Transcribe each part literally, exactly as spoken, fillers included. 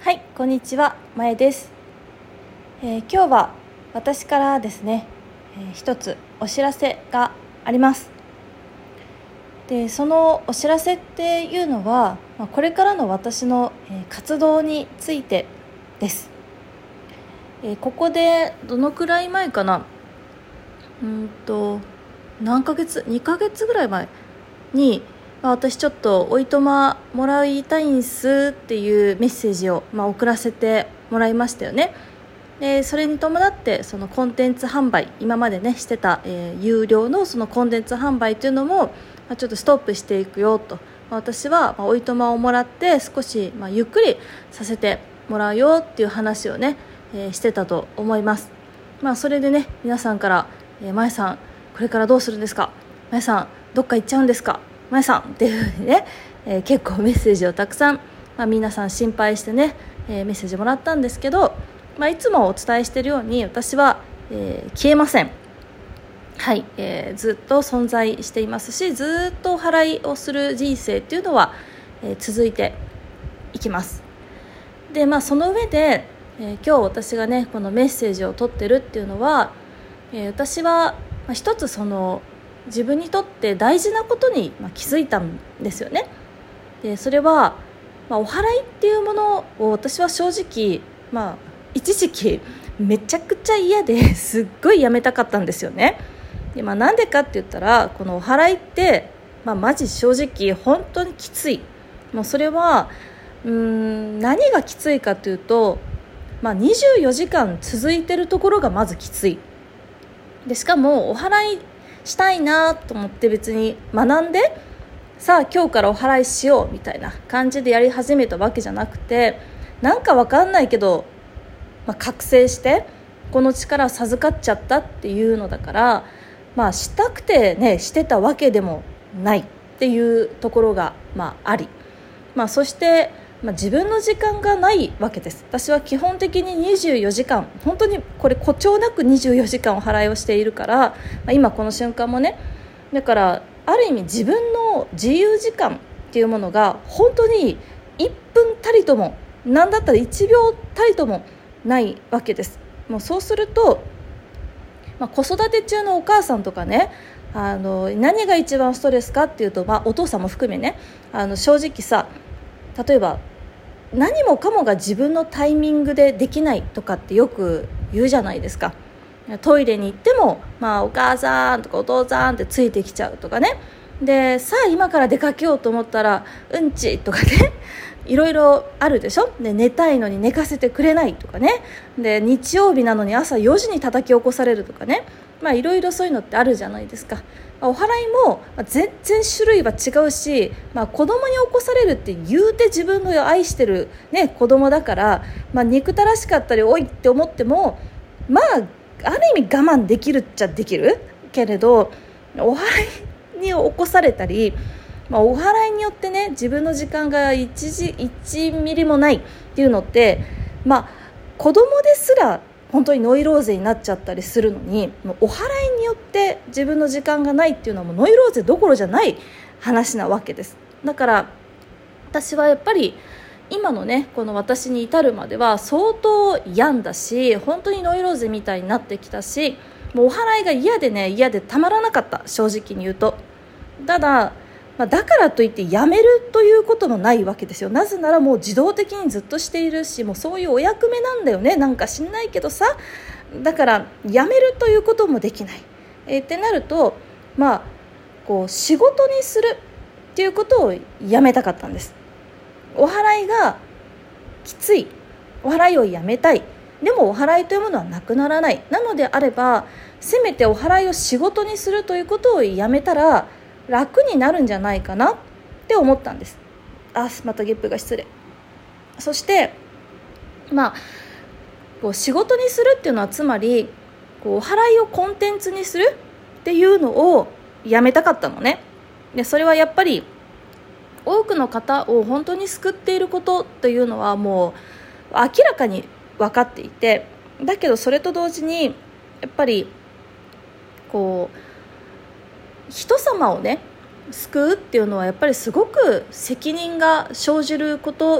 はい、こんにちは、まえです、えー、今日は私からですね、えー、一つお知らせがあります。で、そのお知らせっていうのは、まあ、これからの私の、えー、活動についてです、えー、ここでどのくらい前かなうんと何ヶ月にかげつぐらい前に、まあ、私ちょっとおいとまもらいたいんすっていうメッセージを、まあ、送らせてもらいましたよね。でそれに伴ってそのコンテンツ販売、今までねしてた、えー、有料のそのコンテンツ販売というのも、まあ、ちょっとストップしていくよと、まあ、私は、まあ、おいとまをもらって少し、まあ、ゆっくりさせてもらうよっていう話をね、えー、してたと思います。まあ、それでね皆さんからえー、まえさんこれからどうするんですか、まえさんどっか行っちゃうんですか、まえさんっていう風にね、えー、結構メッセージをたくさん、まあ、皆さん心配してね、えー、メッセージもらったんですけど、まあ、いつもお伝えしているように私は、えー、消えません。はい、えー、ずっと存在していますし、ずっとお祓いをする人生っていうのは、えー、続いていきます。で、まあ、その上で、えー、今日私がねこのメッセージを取ってるっていうのは、えー、私は、まあ、一つその自分にとって大事なことに、まあ、気づいたんですよね。でそれは、まあ、お祓いっていうものを私は正直、まあ、一時期めちゃくちゃ嫌ですっごいやめたかったんですよね。で、まあ、なんでかって言ったらこのお祓いって、まあ、マジ正直本当にきつい。もうそれはうーん何がきついかというと、まあ、にじゅうよじかん続いてるところがまずきつい。でしかもお祓いしたいなと思って別に学んでさあ今日からお祓いしようみたいな感じでやり始めたわけじゃなくて、なんかわかんないけど、まあ、覚醒してこの力を授かっちゃったっていうのだから、まあ、したくてねしてたわけでもないっていうところが、まあ、あり、まあ、そしてまあ、自分の時間がないわけです。私は基本的ににじゅうよじかん本当にこれ誇張なくにじゅうよじかんお祓いをしているから、まあ、今この瞬間もね、だからある意味自分の自由時間っていうものが本当にいっぷんたりとも、なんだったらいちびょうたりともないわけです。もうそうすると、まあ、子育て中のお母さんとかね、あの何が一番ストレスかっていうと、まあ、お父さんも含めね、あの正直さ、例えば何もかもが自分のタイミングでできないとかってよく言うじゃないですか。トイレに行っても、まあ、お母さんとかお父さんってついてきちゃうとかね。でさあ今から出かけようと思ったらうんちとかねいろいろあるでしょ。で寝たいのに寝かせてくれないとかね。で日曜日なのに朝よじに叩き起こされるとかね。まあいろいろそういうのってあるじゃないですか。お祓いも全然種類は違うし、まあ、子供に起こされるって言うて自分の愛してる、ね、子供だから、まあ、憎たらしかったりおいって思っても、まあある意味我慢できるっちゃできるけれど、お祓いに起こされたり、まあ、お祓いによってね自分の時間が 1, 時いちミリもないっていうのって、まあ、子供ですら本当にノイローゼになっちゃったりするのに、もうお祓いによって自分の時間がないっていうのはもうノイローゼどころじゃない話なわけです。だから私はやっぱり今のねこの私に至るまでは相当病んだし、本当にノイローゼみたいになってきたし、もうお祓いが嫌でね嫌でたまらなかった、正直に言うと。ただまあ、だからといってやめるということもないわけですよ。なぜならもう自動的にずっとしているし、もうそういうお役目なんだよね、なんか知んないけどさ。だからやめるということもできない、えー、ってなると、まあ、こう仕事にするっていうことをやめたかったんです。お祓いがきつい、お祓いをやめたい、でもお祓いというものはなくならない、なのであればせめてお祓いを仕事にするということをやめたら楽になるんじゃないかなって思ったんです。あ、またゲップが失礼。そしてまあこう仕事にするっていうのはつまりこうお祓いをコンテンツにするっていうのをやめたかったのね。でそれはやっぱり多くの方を本当に救っていることというのはもう明らかに分かっていて、だけどそれと同時にやっぱりこう人様をね救うっていうのはやっぱりすごく責任が生じること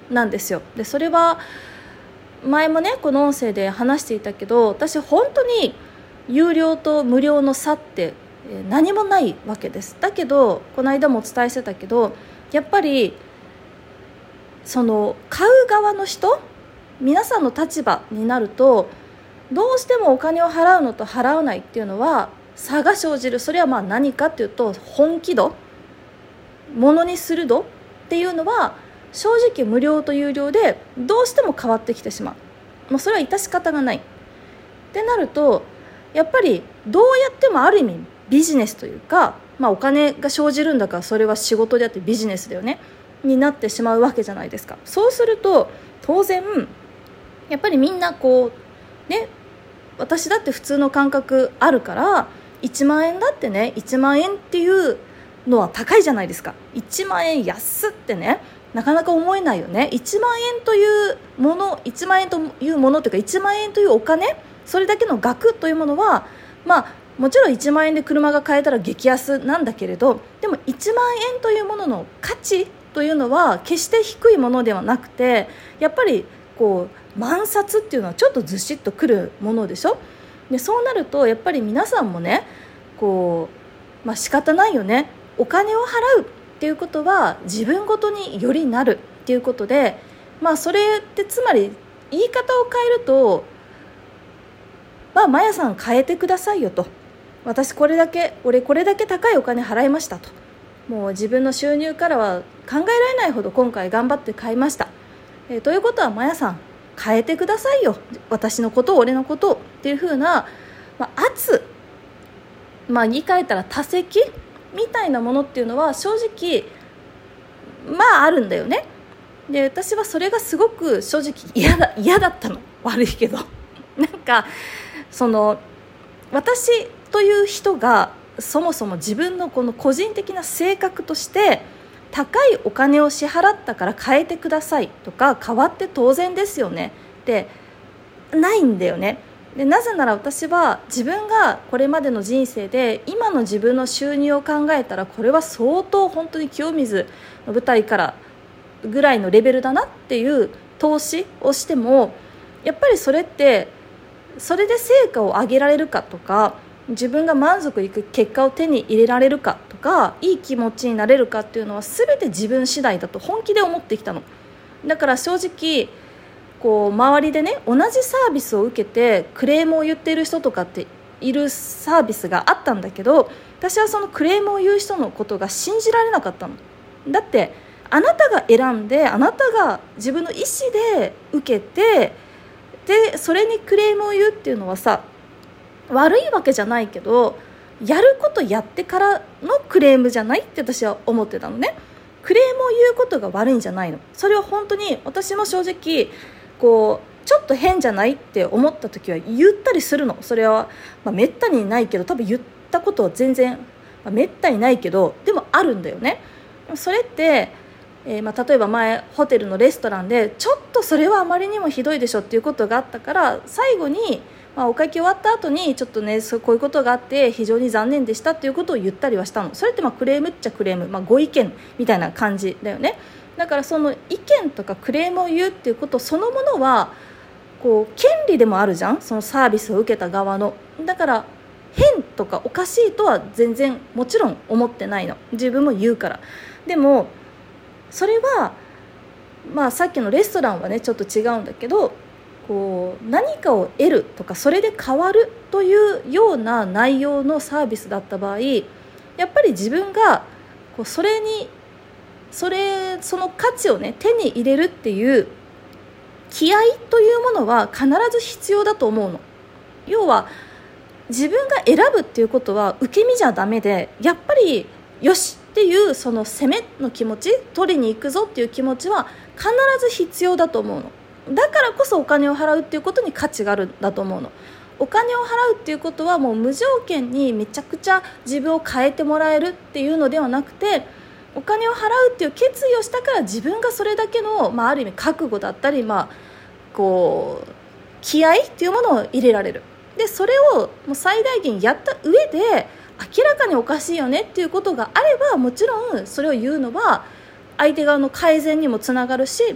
なんですよ。でそれは前もねこの音声で話していたけど、私本当に有料と無料の差って何もないわけです。だけどこの間もお伝えしてたけど、やっぱりその買う側の人、皆さんの立場になるとどうしてもお金を払うのと払わないっていうのは差が生じる。それはまあ何かっていうと、本気度、物にする度っていうのは正直無料と有料でどうしても変わってきてしまう。もうそれは致し方がないってなると、やっぱりどうやってもある意味ビジネスというか、まあ、お金が生じるんだからそれは仕事であってビジネスだよねになってしまうわけじゃないですか。そうすると当然やっぱりみんなこうね、私だって普通の感覚あるからいちまんえんだってね、いちまんえんっていうのは高いじゃないですか。いちまんえん安ってね、なかなか思えないよね。いちまんえんというもの、いちまんえんというものというかいちまんえんというお金、それだけの額というものは、まあもちろんいちまんえんで車が買えたら激安なんだけれど、でもいちまんえんというものの価値というのは決して低いものではなくて、やっぱりこう万札っていうのはちょっとずしっとくるものでしょ。でそうなるとやっぱり皆さんもね、こう、まあ、仕方ないよね、お金を払うっていうことは自分ごとによりなるっていうことで、まあそれってつまり言い方を変えると、まあマヤさん変えてくださいよと、私これだけ俺これだけ高いお金払いましたと、もう自分の収入からは考えられないほど今回頑張って買いました、えー、ということはマヤさん変えてくださいよ、私のことを俺のことをっていう風な、まあ、圧、まあ、言い換えたら多責みたいなものっていうのは正直まああるんだよね。で私はそれがすごく正直嫌だ嫌だったの、悪いけどなんかその私という人がそもそも自分のこの個人的な性格として高いお金を支払ったから変えてくださいとか変わって当然ですよねってないんだよね。でなぜなら私は自分がこれまでの人生で今の自分の収入を考えたらこれは相当本当に清水の舞台からぐらいのレベルだなっていう投資をしても、やっぱりそれってそれで成果を上げられるかとか、自分が満足いく結果を手に入れられるかとか、いい気持ちになれるかっていうのは全て自分次第だと本気で思ってきたの。だから正直こう周りでね、同じサービスを受けてクレームを言っている人とかっているサービスがあったんだけど、私はそのクレームを言う人のことが信じられなかったの。だってあなたが選んで、あなたが自分の意思で受けて、でそれにクレームを言うっていうのはさ、悪いわけじゃないけどやることやってからのクレームじゃないって私は思ってたのね。クレームを言うことが悪いんじゃないの。それは本当に私も正直こうちょっと変じゃないって思った時は言ったりするの。それは、まあ、めったにないけど、多分言ったことは全然、まあ、めったにないけどでもあるんだよね。それって、えーまあ、例えば前ホテルのレストランでちょっとそれはあまりにもひどいでしょっていうことがあったから、最後に、まあ、お会計終わった後にちょっとねそうこういうことがあって非常に残念でしたっていうことを言ったりはしたの。それってまあクレームっちゃクレーム、まあ、ご意見みたいな感じだよね。だからその意見とかクレームを言うっていうことそのものはこう権利でもあるじゃん、そのサービスを受けた側の。だから変とかおかしいとは全然もちろん思ってないの、自分も言うから。でもそれは、まあ、さっきのレストランはねちょっと違うんだけど、こう何かを得るとかそれで変わるというような内容のサービスだった場合、やっぱり自分がこうそれにそれその価値をね手に入れるっていう気合というものは必ず必要だと思うの。要は自分が選ぶっていうことは受け身じゃダメで、やっぱりよしっていうその攻めの気持ち、取りに行くぞっていう気持ちは必ず必要だと思うの。だからこそお金を払うっていうことに価値があるんだと思うの。お金を払うっていうことはもう無条件にめちゃくちゃ自分を変えてもらえるっていうのではなくて、お金を払うっていう決意をしたから自分がそれだけの、まあ、ある意味覚悟だったり、まあ、こう気合っていうものを入れられる。でそれをもう最大限やった上で明らかにおかしいよねっていうことがあれば、もちろんそれを言うのは相手側の改善にもつながるし、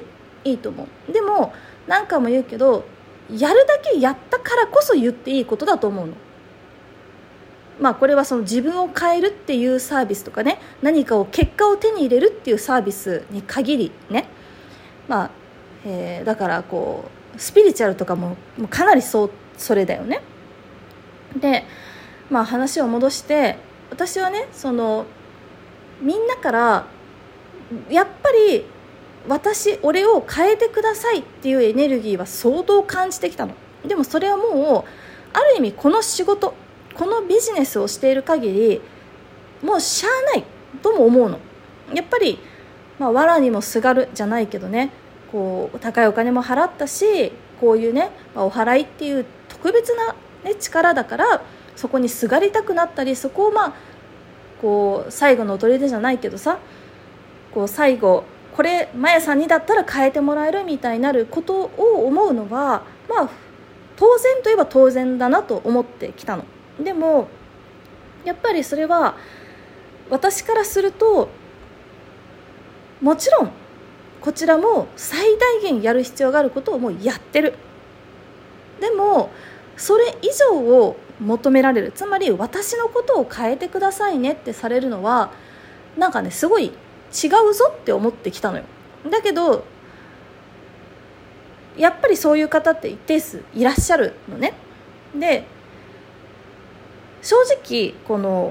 いいと思う。でも何回も言うけど、やるだけやったからこそ言っていいことだと思うの。まあこれはその自分を変えるっていうサービスとかね、何かを結果を手に入れるっていうサービスに限りね、まあ、えー、だからこうスピリチュアルとかも、もうかなりそうそれだよね。で、まあ話を戻して、私はね、そのみんなからやっぱり私俺を変えてくださいっていうエネルギーは相当感じてきたの。でもそれはもうある意味この仕事、このビジネスをしている限りもうしゃあないとも思うの。やっぱり、まあ、藁にもすがるじゃないけどね、こう高いお金も払ったし、こういうね、まあ、お祓いっていう特別な、ね、力だから、そこにすがりたくなったり、そこをまあこう最後の砦じゃないけどさ、こう最後これマヤさんにだったら変えてもらえるみたいになることを思うのは、まあ当然といえば当然だなと思ってきたの。でもやっぱりそれは私からすると、もちろんこちらも最大限やる必要があることをもうやってる。でもそれ以上を求められる、つまり私のことを変えてくださいねってされるのはなんかね、すごい違うぞって思ってきたのよ。だけどやっぱりそういう方って一定数いらっしゃるのね。で、正直この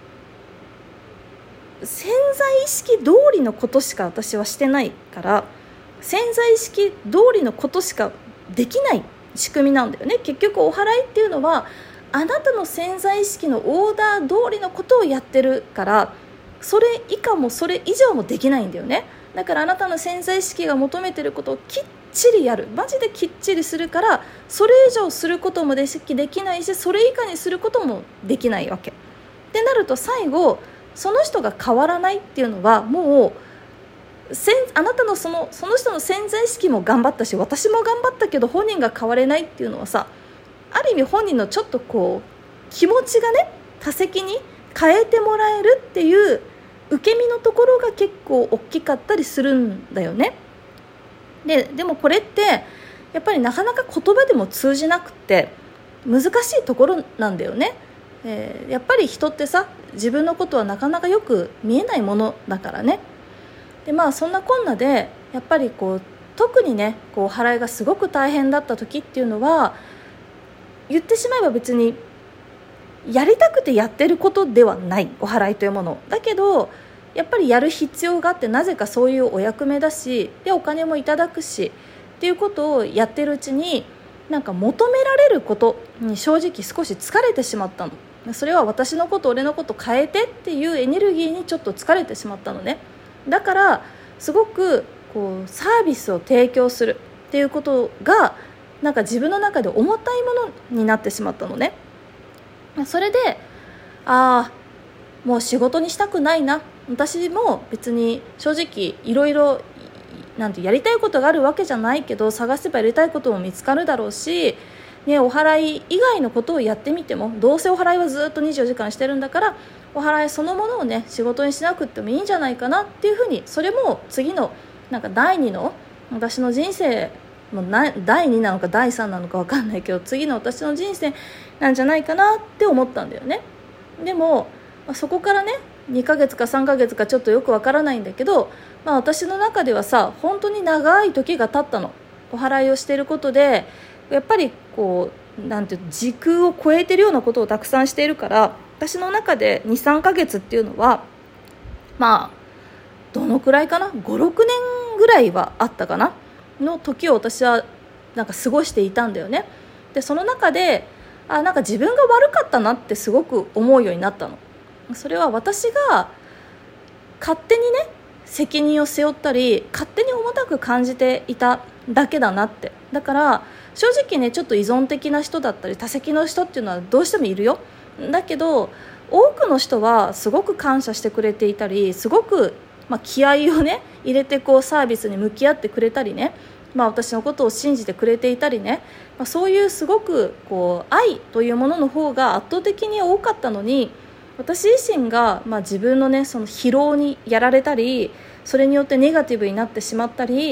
潜在意識通りのことしか私はしてないから、潜在意識通りのことしかできない仕組みなんだよね。結局お祓いっていうのはあなたの潜在意識のオーダー通りのことをやってるから、それ以下もそれ以上もできないんだよね。だからあなたの潜在意識が求めてることをきっちりやる、マジできっちりするから、それ以上することもできないし、それ以下にすることもできないわけってなると、最後その人が変わらないっていうのは、もうあなたのその、その人の潜在意識も頑張ったし、私も頑張ったけど本人が変われないっていうのはさ、ある意味本人のちょっとこう気持ちがね、他責に変えてもらえるっていう受け身のところが結構大きかったりするんだよね。で、でもこれってやっぱりなかなか言葉でも通じなくて難しいところなんだよね。えー、やっぱり人ってさ、自分のことはなかなかよく見えないものだからね。で、まあそんなこんなでやっぱりこう特にね、こうお祓いがすごく大変だった時っていうのは、言ってしまえば別にやりたくてやってることではない、お祓いというものだけど、やっぱりやる必要があって、なぜかそういうお役目だし、でお金もいただくしっていうことをやってるうちに、なんか求められることに正直少し疲れてしまったの。それは私のこと、俺のこと変えてっていうエネルギーにちょっと疲れてしまったのね。だからすごくこうサービスを提供するっていうことがなんか自分の中で重たいものになってしまったのね。それで、ああもう仕事にしたくないな、私も別に正直いろいろなんてやりたいことがあるわけじゃないけど、探せばやりたいことも見つかるだろうし、ね、お祓い以外のことをやってみても、どうせお祓いはずっとにじゅうよじかんしてるんだから、お祓いそのものをね仕事にしなくてもいいんじゃないかなっていうふうに、それも次のなんかだいにの私の人生もうなだいになのかだいさんなのか分かんないけど、次の私の人生なんじゃないかなって思ったんだよね。でも、まあ、そこからねにかげつかさんかげつかちょっとよく分からないんだけど、まあ、私の中ではさ、本当に長い時が経ったの。お祓いをしていることでやっぱりこうなんていう時空を超えてるようなことをたくさんしているから、私の中でにさんかげつっていうのはまあどのくらいかな、ごろくねんぐらいはあったかなの時を私はなんか過ごしていたんだよね。でその中であなんか自分が悪かったなってすごく思うようになったの。それは私が勝手にね責任を背負ったり、勝手に重たく感じていただけだなって。だから正直ね、ちょっと依存的な人だったり多責の人っていうのはどうしてもいるよ。だけど多くの人はすごく感謝してくれていたり、すごく、まあ、気合をね入れてこうサービスに向き合ってくれたりね、まあ、私のことを信じてくれていたりね、まあ、そういうすごくこう愛というものの方が圧倒的に多かったのに、私自身が、まあ、自分のねその疲労にやられたり、それによってネガティブになってしまったり、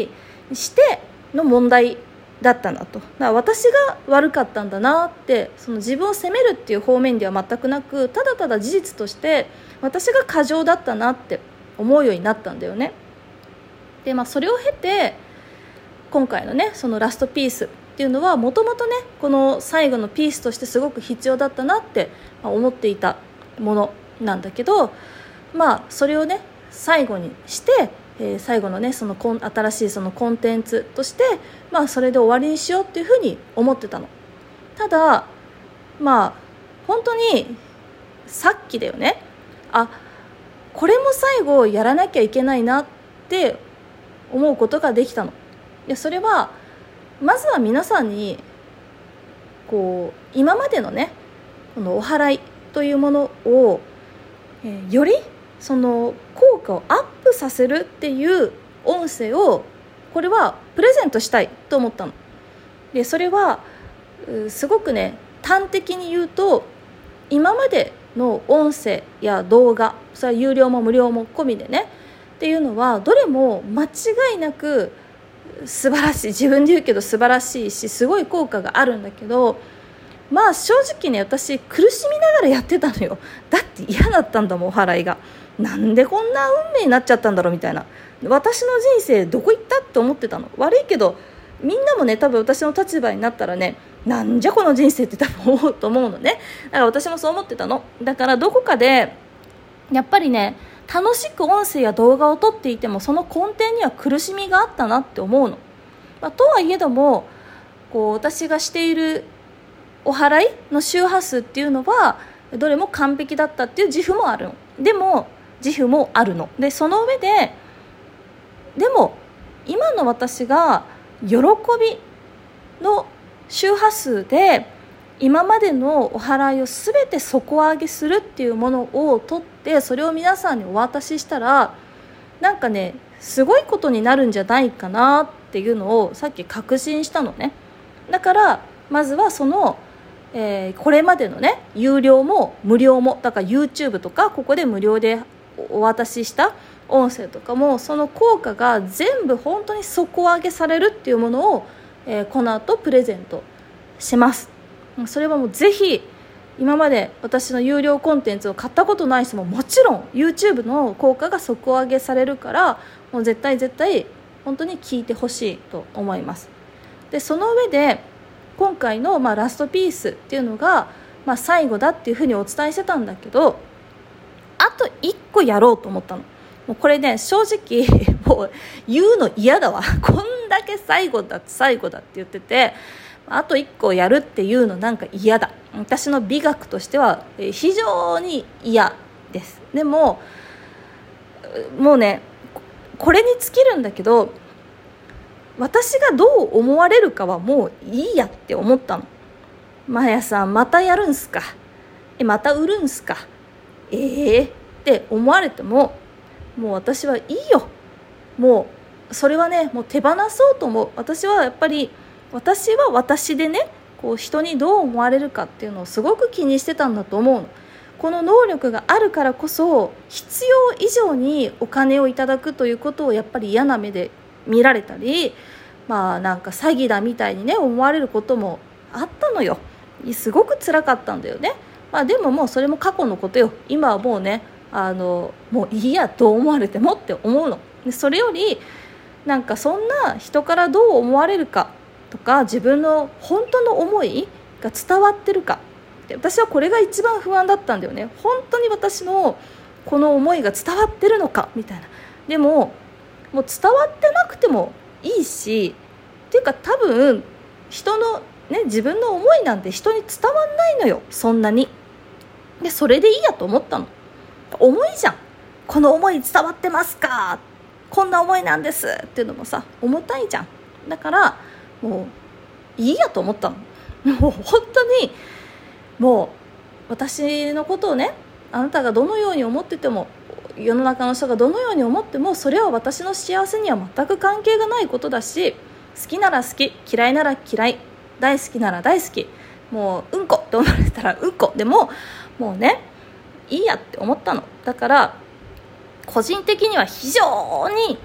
しての問題だったなと。だから私が悪かったんだなって、その自分を責めるっていう方面では全くなく、ただただ事実として私が過剰だったなって思うようになったんだよね。で、まあ、それを経て今回のねそのラストピースっていうのはもともとねこの最後のピースとしてすごく必要だったなって思っていたものなんだけど、まあそれをね最後にして、えー、最後のねそのコン新しいそのコンテンツとして、まあそれで終わりにしようっていうふうに思ってたの。ただまあ本当にさっきだよね、あ、これも最後やらなきゃいけないなって思うことができたの。でそれはまずは皆さんにこう今までのねこのお祓いというものを、えー、よりその効果をアップさせるっていう音声をこれはプレゼントしたいと思ったの。でそれはすごくね端的に言うと、今までの音声や動画、それは有料も無料も込みでねっていうのはどれも間違いなく素晴らしい、自分で言うけど素晴らしいしすごい効果があるんだけど、まあ正直ね私苦しみながらやってたのよ。だって嫌だったんだもん、お祓いが。なんでこんな運命になっちゃったんだろうみたいな、私の人生どこ行ったって思ってたの。悪いけどみんなもね多分私の立場になったらね、なんじゃこの人生って多分思うと思うのね。だから私もそう思ってたの。だからどこかでやっぱりね楽しく音声や動画を撮っていてもその根底には苦しみがあったなって思うの、まあ、とはいえどもこう私がしているお祓いの周波数っていうのはどれも完璧だったっていう自負もあるの。でも自負もあるので、その上ででも今の私が喜びの周波数で今までのお祓いをすべて底上げするっていうものを取ってそれを皆さんにお渡ししたらなんかねすごいことになるんじゃないかなっていうのをさっき確信したのね。だからまずはその、えー、これまでのね有料も無料もだから YouTube とかここで無料でお渡しした音声とかもその効果が全部本当に底上げされるっていうものを、えー、この後プレゼントします。それはもうぜひ今まで私の有料コンテンツを買ったことない人ももちろん YouTube の効果が底上げされるからもう絶対絶対本当に聞いてほしいと思います。でその上で今回のまあラストピースっていうのがまあ最後だっていうふうにお伝えしてたんだけど、あといっこやろうと思ったの。もうこれね正直もう言うの嫌だわこんだけ最後だ最後だって言っててあといっこやるっていうのなんか嫌だ。私の美学としては非常に嫌です。でももうねこれに尽きるんだけど、私がどう思われるかはもういいやって思ったの。マヤさんまたやるんすか、えまた売るんすか、えーって思われてももう私はいいよ。もうそれはねもう手放そうと思う。私はやっぱり私は私でねこう人にどう思われるかっていうのをすごく気にしてたんだと思うの。この能力があるからこそ必要以上にお金をいただくということをやっぱり嫌な目で見られたり、まあなんか詐欺だみたいにね思われることもあったのよ。すごく辛かったんだよね。まあでももうそれも過去のことよ。今はもうねあのもういいやどう思われてもって思うの。でそれよりなんかそんな人からどう思われるかとか自分の本当の思いが伝わってるかで、私はこれが一番不安だったんだよね。本当に私のこの思いが伝わってるのかみたいな。でももう伝わってなくてもいいしっていうか多分人のね自分の思いなんて人に伝わんないのよそんなに。でそれでいいやと思ったの。思いじゃん。この思い伝わってますか、こんな思いなんですっていうのもさ重たいじゃん。だからもういいやと思ったの。もう本当にもう私のことをねあなたがどのように思ってても世の中の人がどのように思ってもそれは私の幸せには全く関係がないことだし、好きなら好き嫌いなら嫌い大好きなら大好き、もううんこって思われたらうんこでももうねいいやって思ったの。だから個人的には非常に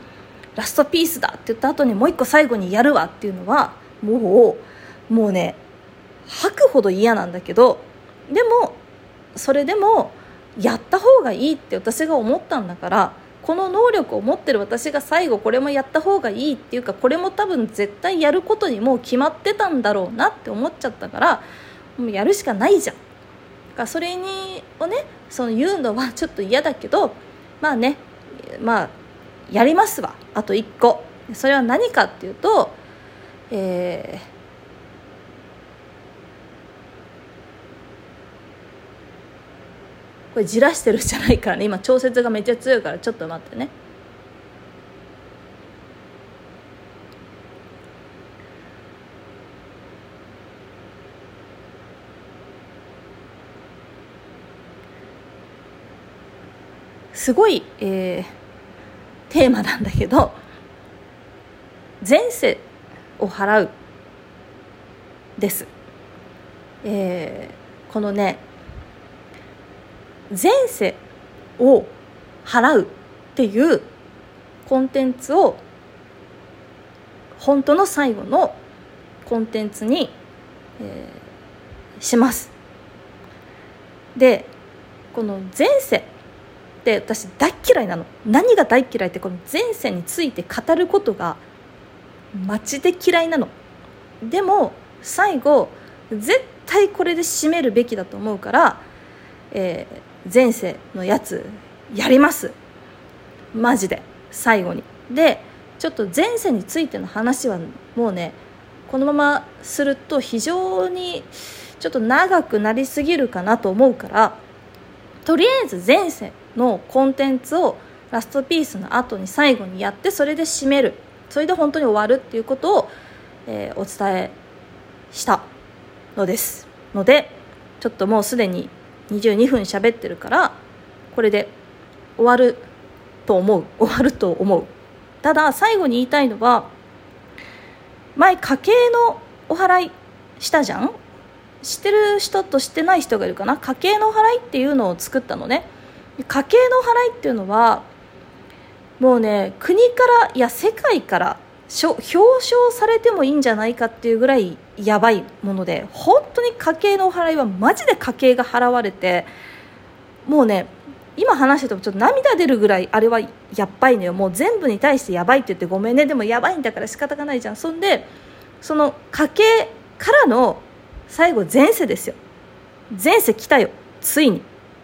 ラストピースだって言った後にもう一個最後にやるわっていうのはもうもうね吐くほど嫌なんだけど、でもそれでもやった方がいいって私が思ったんだから、この能力を持ってる私が最後これもやった方がいいっていうか、これも多分絶対やることにもう決まってたんだろうなって思っちゃったから、もうやるしかないじゃん。だからそれにをねその言うのはちょっと嫌だけど、まあねまあやりますわ。あといっこ、それは何かっていうと、えーこれじらしてるじゃないからね、今調節がめっちゃ強いからちょっと待ってね。すごい、えー、テーマなんだけど、前世を払うです、えー、このね前世を払うっていうコンテンツを本当の最後のコンテンツに、えー、します。でこの前世って私大嫌いなの。何が大嫌いって、この前世について語ることがマジで嫌いなの。でも最後絶対これで締めるべきだと思うから、えー前世のやつやりますマジで最後に。でちょっと前世についての話はもうねこのまますると非常にちょっと長くなりすぎるかなと思うから、とりあえず前世のコンテンツをラストピースの後に最後にやって、それで締める、それで本当に終わるっていうことを、えー、お伝えしたのですので、ちょっともうすでににじゅうにふん喋ってるから、これで終わると思う終わると思う。ただ最後に言いたいのは、前家計のお祓いしたじゃん。知ってる人と知ってない人がいるかな。家計のお祓いっていうのを作ったのね。家計のお祓いっていうのはもうね国からいや世界から表彰されてもいいんじゃないかっていうぐらいやばいもので、本当に家計のお祓いはマジで家計が払われて、もうね今話しててもちょっと涙出るぐらいあれはやっばいのよ。もう全部に対してやばいって言ってごめんね、でもやばいんだから仕方がないじゃん。そんでその家計からの最後前世ですよ。前世来たよついに。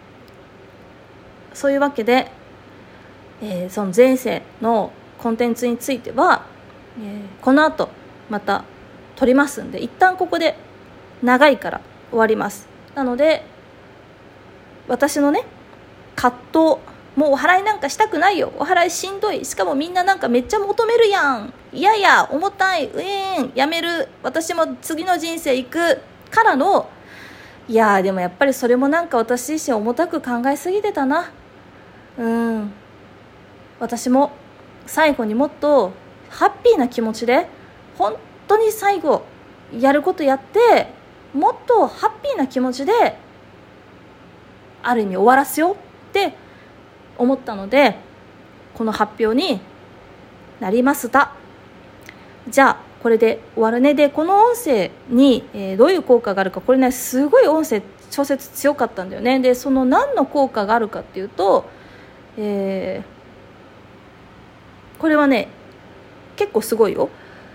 そういうわけで、えー、その前世のコンテンツについてはえー、この後また撮りますんで、一旦ここで長いから終わります。なので私のね葛藤、もうお祓いなんかしたくないよ、お祓いしんどい、しかもみんななんかめっちゃ求めるやん、いやいや重たい、うえんやめる、私も次の人生行くからの、いやでもやっぱりそれもなんか私自身重たく考えすぎてたな。うん私も最後にもっとハッピーな気持ちで本当に最後やることやって、もっとハッピーな気持ちである意味終わらせようって思ったので、この発表になりました。じゃあこれで終わるね。でこの音声に、えー、どういう効果があるか、これねすごい音声調節強かったんだよね。でその何の効果があるかっていうと、えー、これはね結構すごいよ。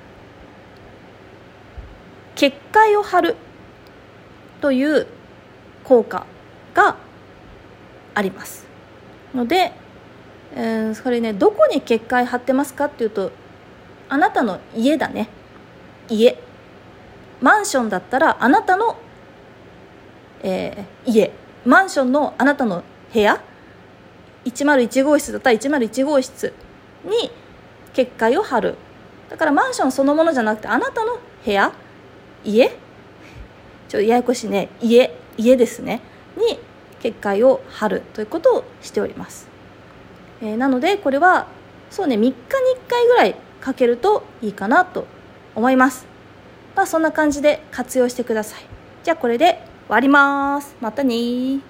結界を張るという効果がありますので、えー、それねどこに結界張ってますかっていうと、あなたの家だね。家マンションだったらあなたの、えー、家マンションのあなたの部屋、いちまるいち号室だったらいちまるいち号室に結界を張る。だからマンションそのものじゃなくてあなたの部屋、家、ちょっとややこしいね、家家ですねに結界を張るということをしております。えー、なのでこれはそうねみっかにいっかいぐらいかけるといいかなと思います。まあそんな感じで活用してください。じゃあこれで終わります。またね。